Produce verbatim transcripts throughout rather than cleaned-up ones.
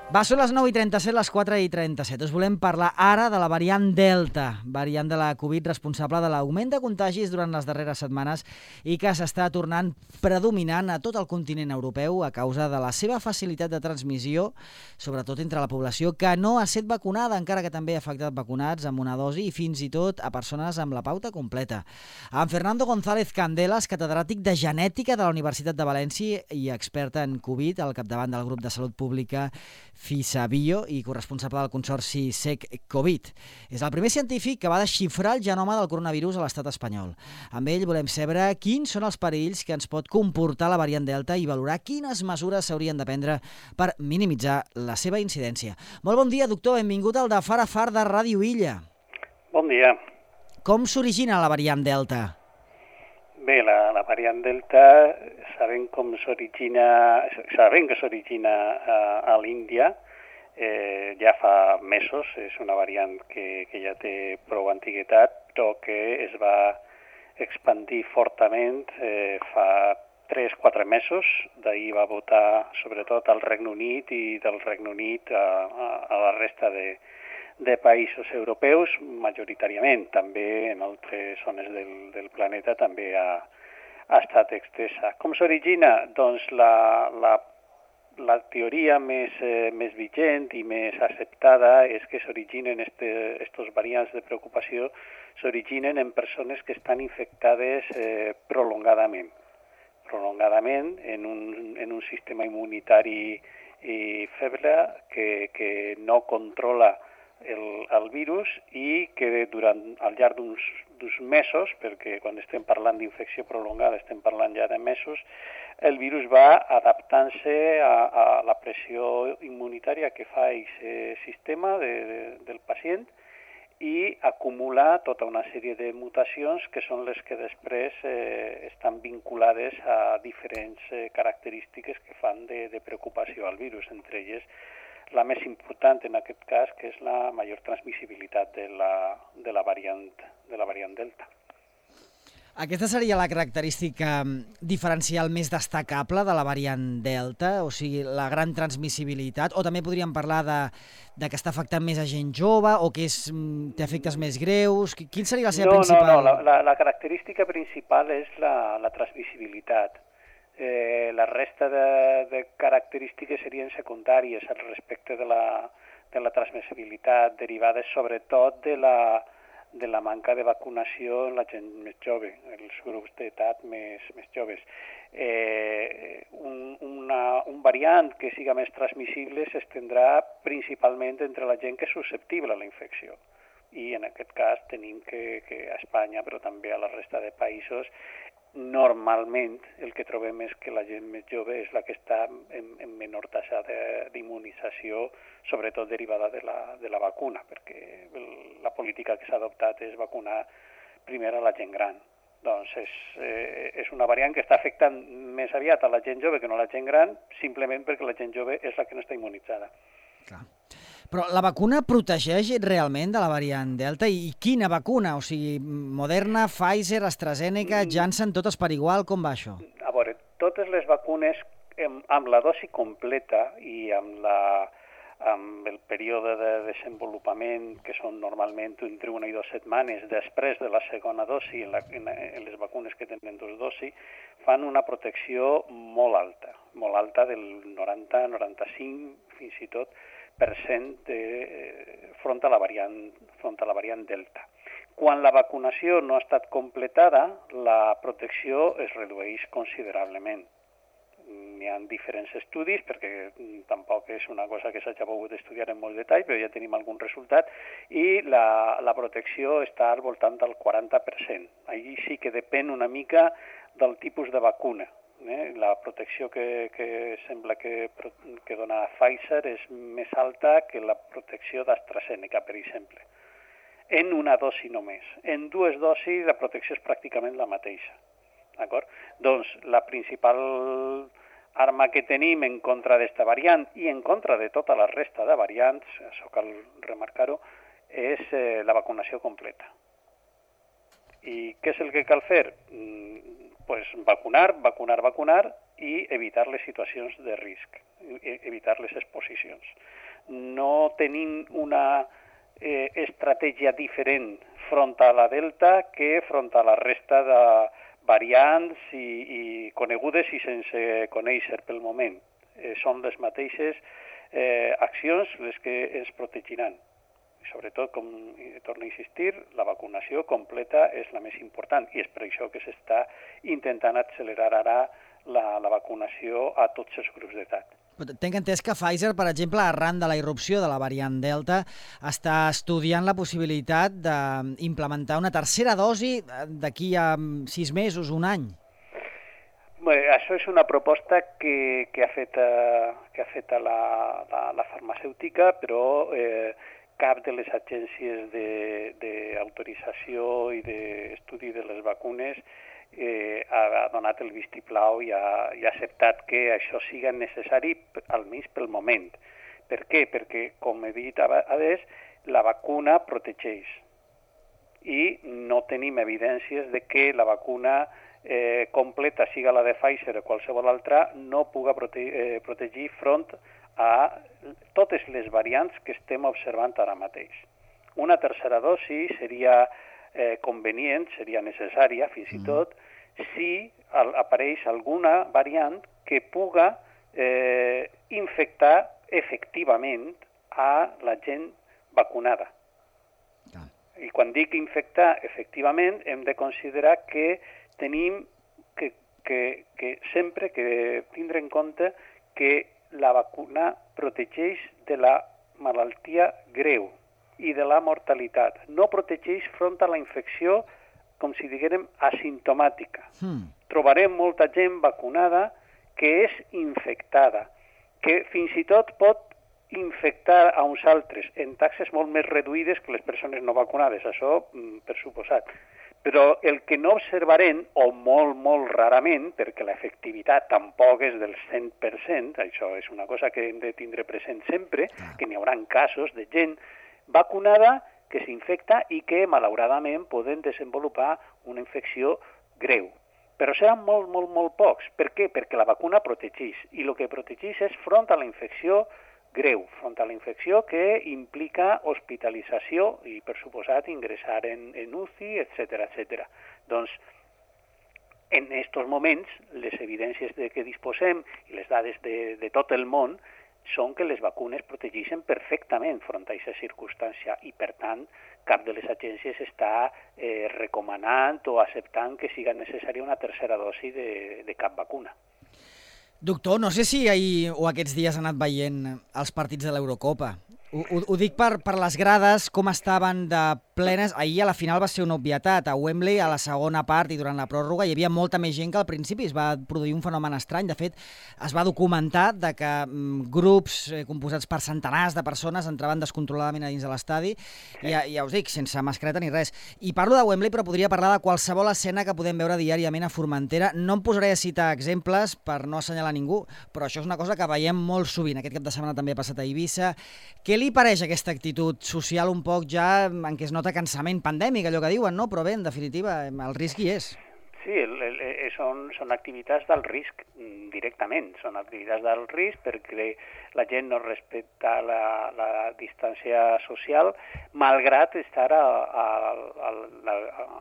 Va, són les nou i trenta-set, les quatre i trenta-set. Us volem parlar ara de la variant Delta, variant de la Covid responsable de l'augment de contagis durant les darreres setmanes i que s'està tornant predominant a tot el continent europeu a causa de la seva facilitat de transmissió, sobretot entre la població que no ha estat vacunada, encara que també ha afectat vacunats amb una dosi i fins i tot a persones amb la pauta completa. En Fernando González Candelas, catedràtic de genètica de la Universitat de València i expert en Covid al capdavant del grup de salut pública FISABIO i corresponsable del consorci SEC-Covid. És el primer científic que va desxifrar el genoma del coronavirus a l'estat espanyol. Amb ell volem saber quins són els perills que ens pot comportar la variant Delta i valorar quines mesures s'haurien de prendre per minimitzar la seva incidència. Molt bon dia, doctor. Benvingut al de Far a Far de Ràdio Illa. Bon dia. Com s'origina la variant Delta? Bé, la, la variant Delta, sabem com s'origina, sabem que s'origina a, a l'Índia, eh, ja fa mesos, és una variant que, que ja té prou antiguitat, però que es va expandir fortament eh, fa tres o quatre mesos. D'ahir va votar sobretot al Regne Unit i del Regne Unit a, a, a la resta de de països europeus, majoritàriament, també en altres zones del, del planeta també ha, ha estat extesa. Com s'origina? Doncs la, la, la teoria més, eh, més vigent i més acceptada és que s'originen aquests variants de preocupació, s'originen en persones que estan infectades eh, prolongadament, prolongadament en un, en un sistema immunitari i feble que, que no controla El, el virus i que durant al llarg d'uns mesos, perquè quan estem parlant d'infecció prolongada estem parlant ja de mesos, el virus va adaptant-se a, a la pressió immunitària que fa aquest sistema de, de, del pacient i acumula tota una sèrie de mutacions que són les que després eh, estan vinculades a diferents eh, característiques que fan de, de preocupació al virus, entre elles la més important en aquest cas, que és la major transmissibilitat de la, de la, variant, de la variant Delta. Aquesta seria la característica diferencial més destacable de la variant Delta, o sigui, la gran transmissibilitat, o també podríem parlar de, de que està afectant més a gent jove, o que és, té efectes més greus. Quin seria la seva no, principal? No, no, la, la, la característica principal és la, la transmissibilitat. Eh, la resta de, de característiques serien secundàries al respecte de la, de la transmissibilitat, derivades sobretot de la, de la manca de vacunació en la gent més jove, els grups d'edat més, més joves. Eh, un, una, un variant que siga més transmissible s'estendrà principalment entre la gent que és susceptible a la infecció. I en aquest cas tenim que, que a Espanya, però també a la resta de països, normalment el que trobem és que la gent més jove és la que està en, en menor taxa d'immunització, sobretot derivada de la, de la vacuna, perquè el, la política que s'ha adoptat és vacunar primer a la gent gran. Doncs és, eh, és una variant que està afectant més aviat a la gent jove que no a la gent gran, simplement perquè la gent jove és la que no està immunitzada. Clar. Però la vacuna protegeix realment de la variant Delta? I quina vacuna? O sigui, Moderna, Pfizer, AstraZeneca, Janssen, totes per igual? Com va això? A veure, totes les vacunes amb la dosi completa i amb, la, amb el període de desenvolupament, que són normalment entre una i dues setmanes després de la segona dosi, en, la, en les vacunes que tenen dos dosis, fan una protecció molt alta, molt alta del noranta a noranta-cinc, fins i tot, per cent de, eh, front a la variant, front a la variant Delta. Quan la vacunació no ha estat completada, la protecció es redueix considerablement. Hi ha diferents estudis, perquè tampoc és una cosa que s'hagi pogut estudiar en molt detall, però ja tenim algun resultat, i la, la protecció està al voltant del quaranta per cent. Allí sí que depèn una mica del tipus de vacuna. Eh? La protecció que, que sembla que, que dona Pfizer és més alta que la protecció d'AstraZeneca, per exemple, en una dosi només. En dues dosis la protecció és pràcticament la mateixa. D'acord? Doncs la principal arma que tenim en contra d'esta variant i en contra de tota la resta de variants, això cal remarcar-ho, és eh, la vacunació completa. I què és el que cal fer? Pues vacunar, vacunar, vacunar i evitar les situacions de risc, evitar les exposicions. tenim una eh, estratègia diferent front a la Delta que front a la resta de variants i, i conegudes i sense conèixer pel moment. Eh, són les mateixes eh, accions les que ens protegiran. Sobretot, com torno a insistir, la vacunació completa és la més important i és per això que s'està intentant accelerar ara la, la vacunació a tots els grups d'edat. Tenc entès que Pfizer, per exemple, arran de la irrupció de la variant Delta, està estudiant la possibilitat d'implementar una tercera dosi d'aquí a sis mesos, un any. Bé, això és una proposta que, que ha fet, eh, que ha fet la, la, la farmacèutica, però eh, cap de les agències d'autorització i d'estudi de les vacunes eh, ha donat el vistiplau i ha, i ha acceptat que això siga necessari, almenys pel moment. Per què? Perquè, com he dit abans, la vacuna protegeix i no tenim evidències de que la vacuna eh, completa, siga la de Pfizer o qualsevol altra, no puga prote eh, protegir front a totes les variants que estem observant ara mateix. Una tercera dosi seria eh, convenient, seria necessària, fins i tot, si apareix alguna variant que puga eh, infectar efectivament a la gent vacunada. Ah. I quan dic infectar efectivament, hem de considerar que tenim que, que, que sempre que tindre en compte que la vacuna protegeix de la malaltia greu i de la mortalitat. No protegeix front a la infecció, com si diguérem, asimptomàtica. Hmm. Trobarem molta gent vacunada que és infectada, que fins i tot pot infectar a uns altres en taxes molt més reduïdes que les persones no vacunades, això per suposat. Però el que no observarem, o molt, molt rarament, perquè l'efectivitat tampoc és del cent per cent, això és una cosa que hem de tindre present sempre, que n'hi haurà casos de gent vacunada que s'infecta i que, malauradament, poden desenvolupar una infecció greu. Però seran molt, molt, molt pocs. Per què? Perquè la vacuna protegeix, i el que protegeix és front a la infecció greu, front a la infecció que implica hospitalització i, per suposat, ingressar en, en U C I, etcètera, etcètera. Doncs, en aquests moments, les evidències de què disposem i les dades de, de tot el món són que les vacunes protegeixen perfectament front a aquesta circumstància i, per tant, cap de les agències està eh, recomanant o acceptant que siga necessària una tercera dosi de, de cap vacuna. Doctor, no sé si ahir o aquests dies ha anat veient els partits de l'Eurocopa. Ho, ho, ho dic per, per les grades, com estaven de plenes. Ahir a la final va ser una obvietat. A Wembley, a la segona part i durant la pròrroga, hi havia molta més gent que al principi. Es va produir un fenomen estrany. De fet, es va documentar de que mm, grups eh, composats per centenars de persones entraven descontroladament a dins de l'estadi. I ja, ja us dic, sense mascareta ni res. I parlo de Wembley, però podria parlar de qualsevol escena que podem veure diàriament a Formentera. No em posaré a citar exemples per no assenyalar ningú, però això és una cosa que veiem molt sovint. Aquest cap de setmana també ha passat a Eivissa. Què li pareix aquesta actitud social un poc ja en què es nota cansament pandèmic, allò que diuen, no? Però bé, en definitiva, el risc hi és. Sí, el, el, són, són activitats del risc directament, són activitats del risc perquè la gent no respecta la, la distància social, malgrat estar a, a, a, a,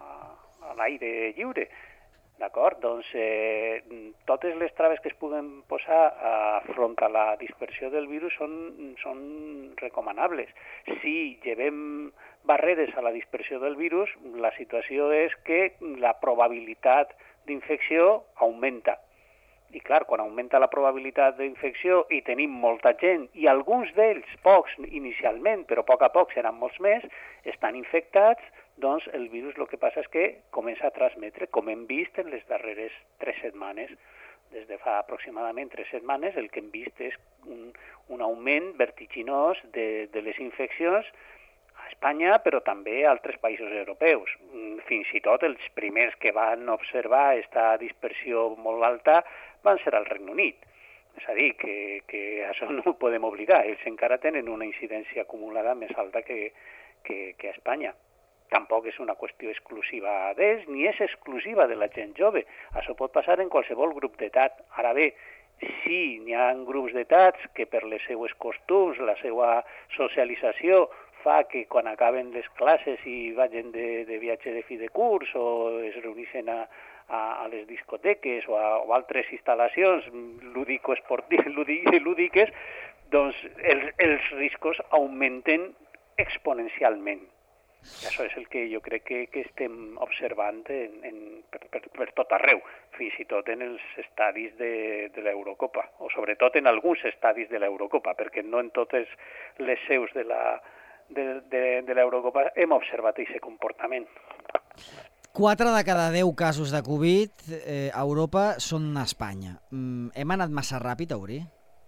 a l'aire lliure. D'acord? Doncs eh, totes les traves que es puguen posar a front a la dispersió del virus són, són recomanables. Si llevem barreres a la dispersió del virus, la situació és que la probabilitat d'infecció augmenta. I clar, quan augmenta la probabilitat d'infecció i tenim molta gent, i alguns d'ells, pocs inicialment, però a poc a poc seran molts més, estan infectats, doncs el virus el que passa és que comença a transmetre, com hem vist en les darreres tres setmanes. Des de fa aproximadament tres setmanes el que hem vist és un, un augment vertiginós de, de les infeccions a Espanya, però també a altres països europeus. Fins i tot els primers que van observar aquesta dispersió molt alta van ser al Regne Unit. És a dir, que, que això no ho podem oblidar. Ells encara tenen una incidència acumulada més alta que, que, que a Espanya. Tampoc és una qüestió exclusiva d'ells, ni és exclusiva de la gent jove. Això pot passar en qualsevol grup d'edat. Ara bé, sí, n'hi ha grups d'etats que per les seues costums, la seva socialització, fa que quan acaben les classes i vagin de, de viatge de fi de curs o es reuneixen a, a, a les discoteques o a o altres instal·lacions lúdico-esportives, lúdiques, doncs els, els riscos augmenten exponencialment. I això és el que jo crec que, que estem observant en, en, per, per, per tot arreu, fins i tot en els estadis de, de l'Eurocopa, o sobretot en alguns estadis de l'Eurocopa, perquè no en totes les seus de la de, de, de l'Eurocopa hem observat aquest comportament. Quatre de cada deu casos de Covid eh, a Europa són a Espanya. Mm, hem anat massa ràpid a obrir?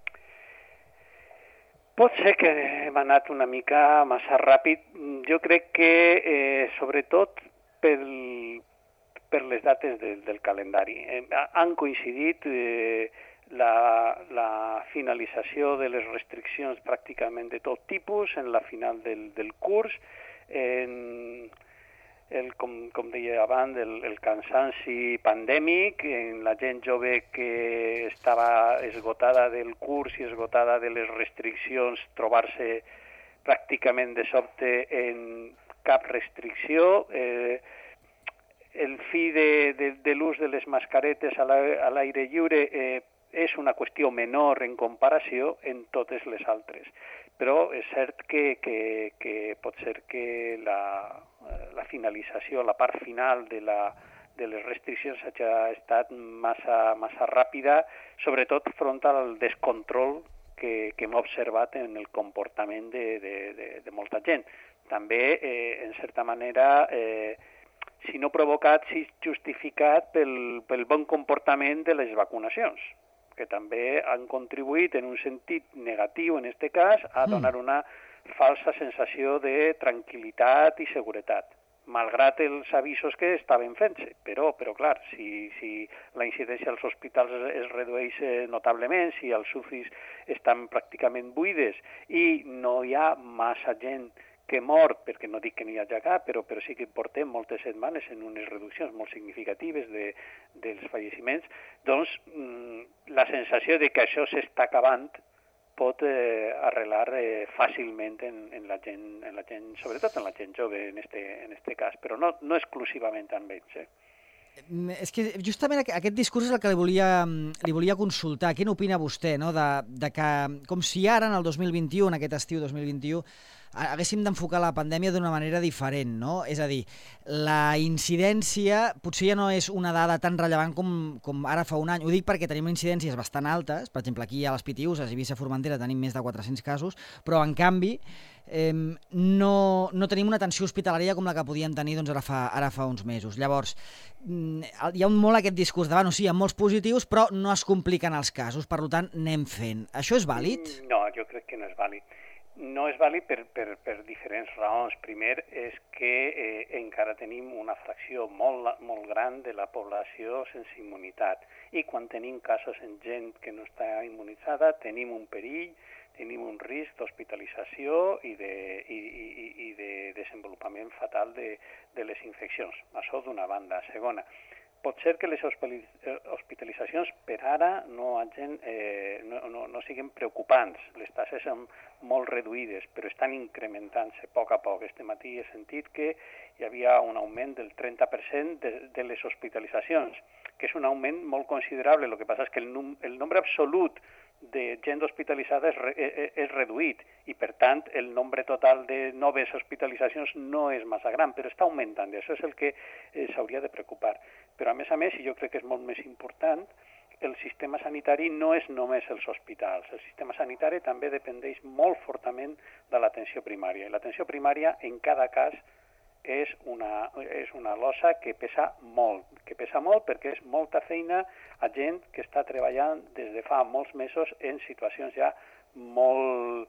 Pot ser que hem anat una mica massa ràpid. Jo crec que, eh, sobretot, per, per les dates de, del calendari. Eh, han coincidit eh, la, la finalització de les restriccions pràcticament de tot tipus en la final del, del curs, en el, com, com deia abans, el, el cansanci pandèmic, en la gent jove que estava esgotada del curs i esgotada de les restriccions, trobar-se pràcticament de sobte en cap restricció, eh, el fi de, de, de l'ús de les mascaretes a l'aire lliure eh, és una qüestió menor en comparació en totes les altres. Però és cert que, que, que pot ser que la, la finalització, la part final de, la, de les restriccions hagi estat massa, massa ràpida, sobretot front al descontrol que, que hem observat en el comportament de, de, de, de molta gent. També, eh, en certa manera, eh, si no provocat, si justificat pel, pel bon comportament de les vacunacions, que també han contribuït en un sentit negatiu, en aquest cas, a donar una falsa sensació de tranquil·litat i seguretat, malgrat els avisos que estaven fent-se. Però, però clar, si, si la incidència als hospitals es, es redueix notablement, si els U C Is estan pràcticament buides i no hi ha massa gent que mor, perquè no dic que n'hi hagi cap, però, però sí que portem moltes setmanes en unes reduccions molt significatives de, dels falleciments, doncs mm, la sensació de que això s'està acabant pot eh, arrelar eh, fàcilment en, en, la gent, en la gent, sobretot en la gent jove en este, en este cas, però no, no exclusivament amb ells. Eh? És que justament aquest discurs és el que li volia, li volia consultar. Què n'opina vostè, no? de, de que, com si ara, en el dos mil vint-i-u, en aquest estiu dos mil vint-i-u, haguéssim d'enfocar la pandèmia d'una manera diferent, no? És a dir, la incidència potser ja no és una dada tan rellevant com, com ara fa un any. Ho dic perquè tenim incidències bastant altes, per exemple, aquí a les Pitiüses i Eivissa Formentera tenim més de quatre-cents casos, però en canvi eh, no, no tenim una atenció hospitalària com la que podíem tenir doncs, ara, fa, ara fa uns mesos. Llavors, hi ha un molt aquest discurs davant, o sigui, amb molts positius, però no es compliquen els casos, per tant, anem fent. Això és vàlid? No, jo crec que no és vàlid. No és vàlid per, per, per diferents raons. Primer és que eh, encara tenim una fracció molt, molt gran de la població sense immunitat i quan tenim casos en gent que no està immunitzada tenim un perill, tenim un risc d'hospitalització i de, i, i, i de desenvolupament fatal de, de les infeccions. Això d'una banda. Segona, pot ser que les hospitalitzacions per ara no, hagin, eh, no, no, no siguin preocupants. Les taxes són molt reduïdes, però estan incrementant-se a poc a poc. Este matí he sentit que hi havia un augment del trenta per cent de, de les hospitalitzacions, que és un augment molt considerable. El que passa és que el, num el nombre absolut de gent hospitalitzada és, re és reduït i, per tant, el nombre total de noves hospitalitzacions no és massa gran, però està augmentant, i això és el que eh, s'hauria de preocupar. Però, a més a més, i jo crec que és molt més important, el sistema sanitari no és només els hospitals. El sistema sanitari també dependeix molt fortament de l'atenció primària. I l'atenció primària, en cada cas, és una, és una losa que pesa molt, que pesa molt perquè és molta feina a gent que està treballant des de fa molts mesos en situacions ja molt,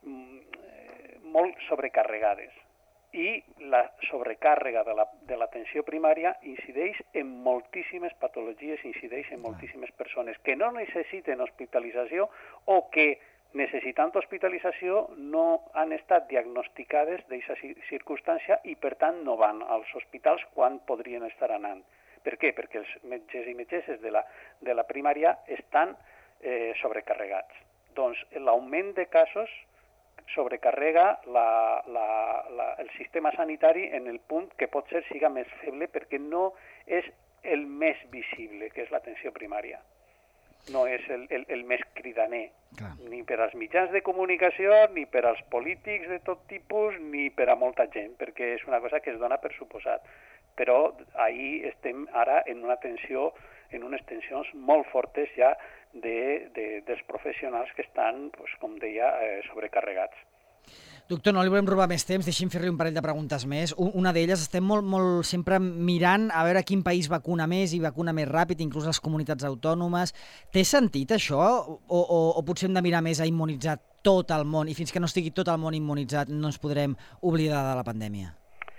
molt sobrecarregades. I la sobrecàrrega de l'atenció primària incideix en moltíssimes patologies, incideix en moltíssimes persones que no necessiten hospitalització o que necessitant hospitalització no han estat diagnosticades d'aquesta circumstància i, per tant, no van als hospitals quan podrien estar anant. Per què? Perquè els metges i metgesses de la, de la primària estan eh, sobrecarregats. Doncs l'augment de casos sobrecarrega la, la, la, el sistema sanitari en el punt que pot ser siga més feble perquè no és el més visible, que és l'atenció primària. No és el, el, el més cridaner, Clar. Ni per als mitjans de comunicació, ni per als polítics de tot tipus, ni per a molta gent, perquè és una cosa que es dona per suposat. Però ahir estem ara en una tensió, en unes tensions molt fortes ja de, de, dels professionals que estan, doncs, com deia, eh, sobrecarregats. Doctor, no li volem robar més temps, deixi'm fer-li un parell de preguntes més. Una d'elles, estem molt, molt sempre mirant a veure quin país vacuna més i vacuna més ràpid, inclús les comunitats autònomes. Té sentit això? O, o, o potser hem de mirar més a immunitzar tot el món i fins que no estigui tot el món immunitzat no ens podrem oblidar de la pandèmia?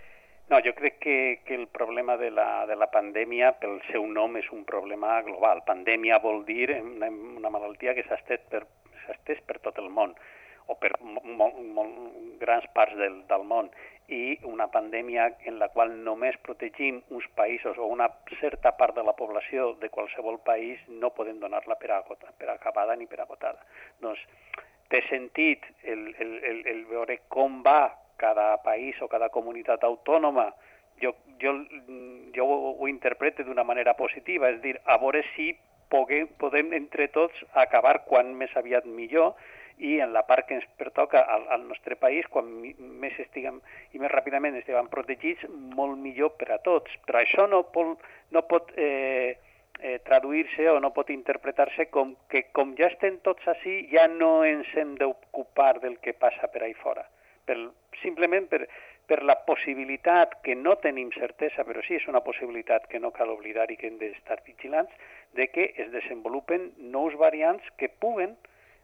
No, jo crec que, que el problema de la, de la pandèmia, pel seu nom, és un problema global. Pandèmia vol dir una, una malaltia que s'ha estès per, s'ha estès per tot el món, o per molt, molt grans parts del, del món, i una pandèmia en la qual només protegim uns països o una certa part de la població de qualsevol país, no podem donar-la per, agota, per acabada ni per agotada. Doncs té sentit el, el, el, el veure com va cada país o cada comunitat autònoma. Jo, jo, jo ho, ho interpreto d'una manera positiva, és dir, a veure si podem, podem entre tots acabar quan més aviat millor, i en la part que ens pertoca al, al nostre país, quan més estiguem i més ràpidament estiguem protegits, molt millor per a tots. Però això no pot, no pot eh, eh, traduir-se o no pot interpretar-se com que com ja estem tots així, ja no ens hem d'ocupar del que passa per ahí fora. Per, simplement per, per la possibilitat, que no tenim certesa, però sí és una possibilitat que no cal oblidar i que hem d'estar vigilants, de que es desenvolupen nous variants que puguen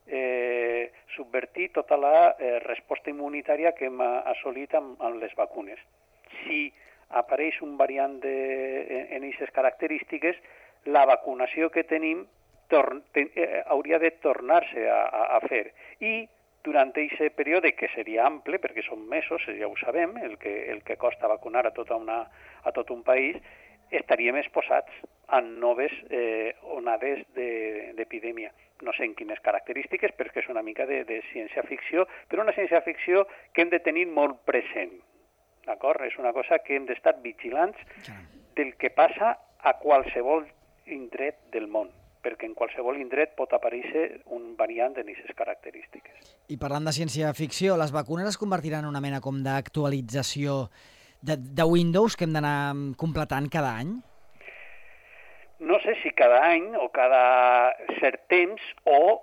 Eh, subvertir tota la eh, resposta immunitària que hem assolit amb, amb les vacunes. Si apareix un variant de, en aquestes característiques, la vacunació que tenim tor ten, eh, hauria de tornar-se a, a, a fer. I durant aquest període, que seria ample, perquè són mesos, ja ho sabem, el que, el que costa vacunar a, tota una, a tot un país, estaríem exposats a noves eh, onades d'epidèmia. No sé en quines característiques, perquè és una mica de, de ciència-ficció, però una ciència-ficció que hem de tenir molt present. D'acord? És una cosa que hem d'estar vigilants del que passa a qualsevol indret del món, perquè en qualsevol indret pot aparèixer un variant d'aquestes característiques. I parlant de ciència-ficció, les vacunes es convertiran en una mena com d'actualització de, de Windows que hem d'anar completant cada any? No sé si cada any o cada cert temps o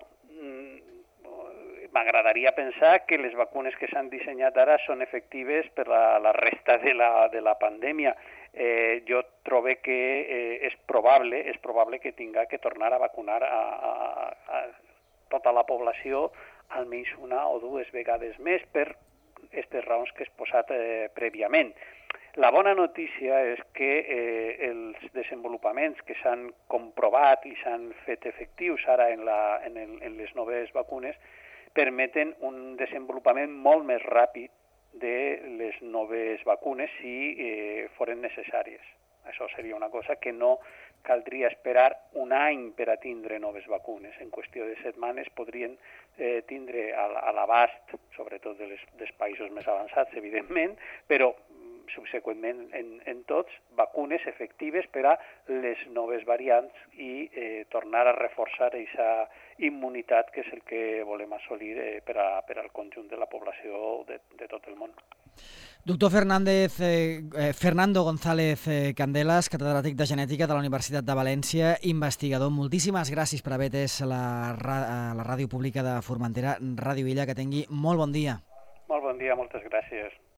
mm, m'agradaria pensar que les vacunes que s'han dissenyat ara són efectives per la, la resta de la, de la pandèmia. Eh, jo trobo que eh, és probable és probable que tinga que tornar a vacunar a, a, a tota la població almenys una o dues vegades més per aquestes raons que he exposat eh, prèviament. La bona notícia és que eh, els desenvolupaments que s'han comprovat i s'han fet efectius ara en, la, en, el, en les noves vacunes permeten un desenvolupament molt més ràpid de les noves vacunes si eh, foren necessàries. Això seria una cosa que no caldria esperar un any per a tindre noves vacunes. En qüestió de setmanes podrien eh, tindre a, a l'abast, sobretot de les, dels països més avançats, evidentment, però subseqüentment en, en tots, vacunes efectives per a les noves variants i eh, tornar a reforçar aquesta immunitat que és el que volem assolir eh, per, a, per al conjunt de la població de, de tot el món. Doctor Fernández, eh, eh, Fernando González eh, Candelas, catedràtic de Genètica de la Universitat de València, investigador. Moltíssimes gràcies per haver atès la, la ràdio pública de Formentera, Ràdio Illa. Que tingui molt bon dia. Molt bon dia, moltes gràcies.